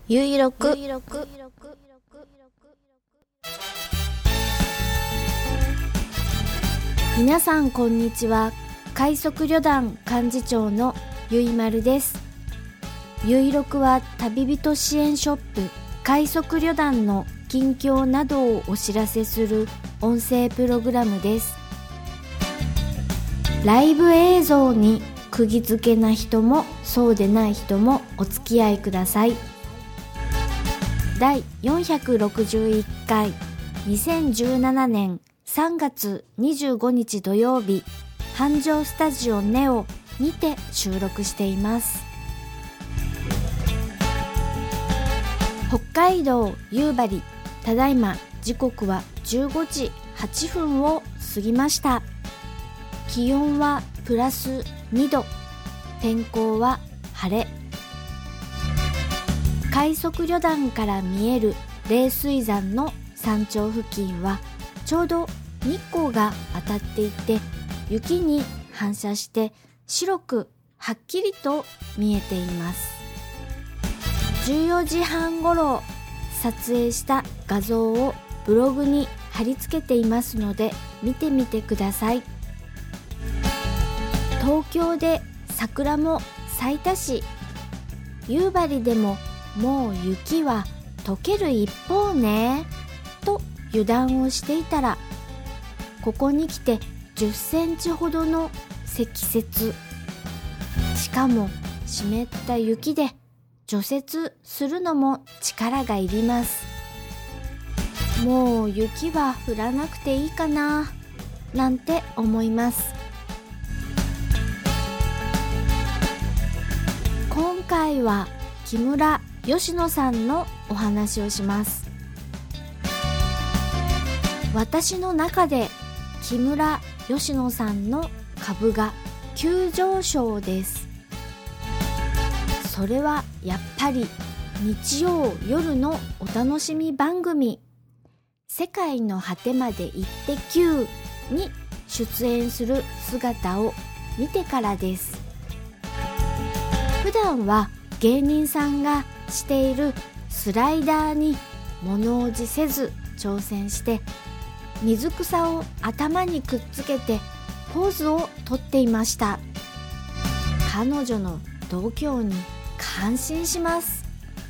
ゆいろく。皆さんこんにちは。快速旅団幹事長のゆいまるです。ゆいろくは旅人支援ショップ快速旅団の近況などをお知らせする音声プログラムです。ライブ映像に釘付けな人もそうでない人もお付き合いください。第461回2017年3月25日土曜日、繁盛スタジオネオにて収録しています。北海道夕張、ただいま時刻は15時8分を過ぎました。気温はプラス2度、天候は晴れ。快速旅団から見える冷水山の山頂付近はちょうど日光が当たっていて、雪に反射して白くはっきりと見えています。14時半ごろ撮影した画像をブログに貼り付けていますので見てみてください。東京で桜も咲いたし、夕張でももう雪は溶ける一方ねと油断をしていたら、ここに来て10センチほどの積雪。しかも湿った雪で除雪するのも力がいります。もう雪は降らなくていいかななんて思います。今回は木村佳乃さんのお話をします。私の中で木村佳乃さんの株が急上昇です。それはやっぱり日曜夜のお楽しみ番組世界の果てまで行ってQに出演する姿を見てからです。普段は芸人さんがしているスライダーに物おじせず挑戦して、水草を頭にくっつけてポーズをとっていました。彼女の度胸に感心します。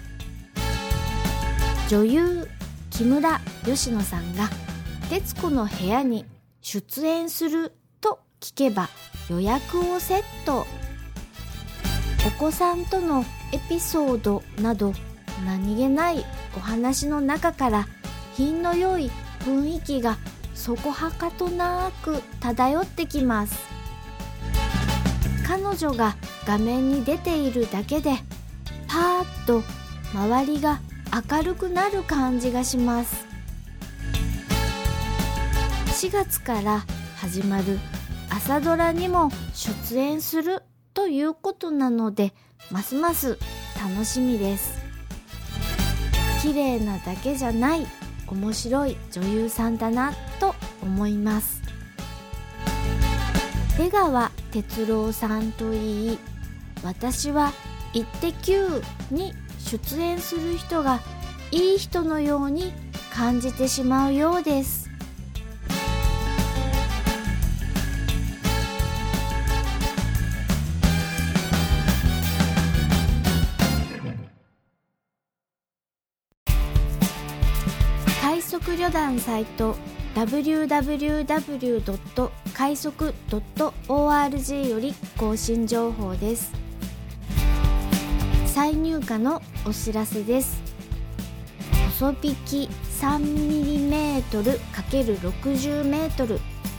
女優木村佳乃さんが徹子の部屋に出演すると聞けば予約をセット。お子さんとのエピソードなど何気ないお話の中から品の良い雰囲気がそこはかとなく漂ってきます。彼女が画面に出ているだけでパーッと周りが明るくなる感じがします。4月から始まる朝ドラにも出演するということなので、ますます楽しみです。綺麗なだけじゃない面白い女優さんだなと思います。出川哲朗さんといい、私はイッテ Q に出演する人がいい人のように感じてしまうようです。快速旅団サイト www. 快速 .org より更新情報です。再入荷のお知らせです。細引き 3mm×60m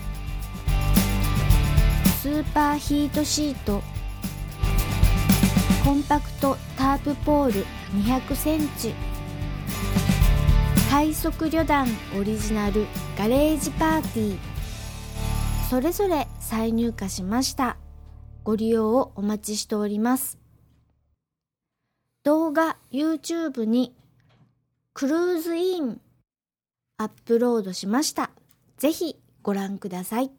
スーパーヒートシート、コンパクトタープポール200センチ、快速旅団オリジナルガレージパーティー、それぞれ再入荷しました。ご利用をお待ちしております。動画 YouTube にクルーズインアップロードしました。ぜひご覧ください。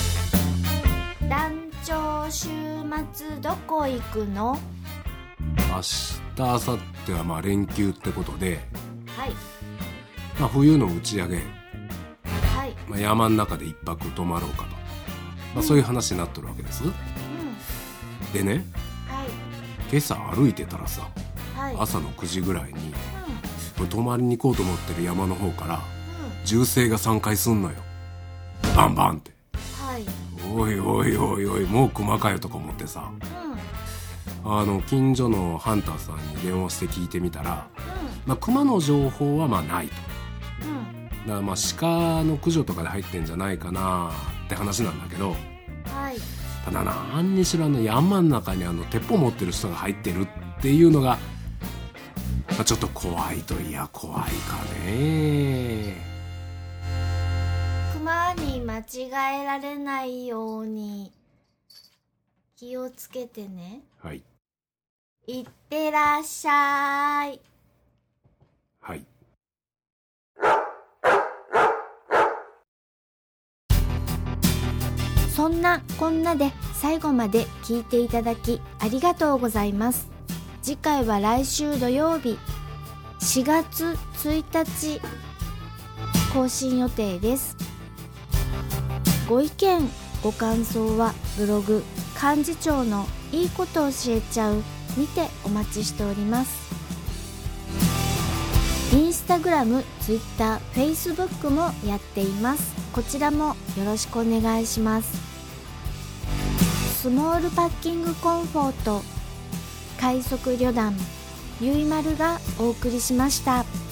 団長週末どこ行くの？ 明日明後日はまあ連休ってことで、 はい、 まあ、冬の打ち上げ、 はい、 まあ、山の中で一泊泊まろうかと、まあ、そういう話になってるわけです、でね、 はい、 今朝歩いてたらさ、 はい、 朝の9時ぐらいに、泊まりに行こうと思ってる山の方から銃声が3回すんのよ。バンバンって、 はい、 おいおいおいおい、もう熊かよとか思ってさ、近所のハンターさんに電話して聞いてみたら、まあ、熊の情報はまあないと、だからまあ鹿の駆除とかで入ってんじゃないかなって話なんだけど、 はい、 ただ何にしろ山の中に鉄砲持ってる人が入ってるっていうのが、まあ、ちょっと怖いといや怖いかね。 熊に間違えられないように気をつけてね。 はい、 いってらっしゃい。 はい。 そんなこんなで最後まで聞いていただきありがとうございます。次回は来週土曜日4月1日更新予定です。ご意見ご感想はブログ幹事長のいいこと教えちゃうにてお待ちしております。インスタグラム、ツイッター、フェイスブックもやっています。こちらもよろしくお願いします。スモールパッキングコンフォート、快速旅団ゆいまるがお送りしました。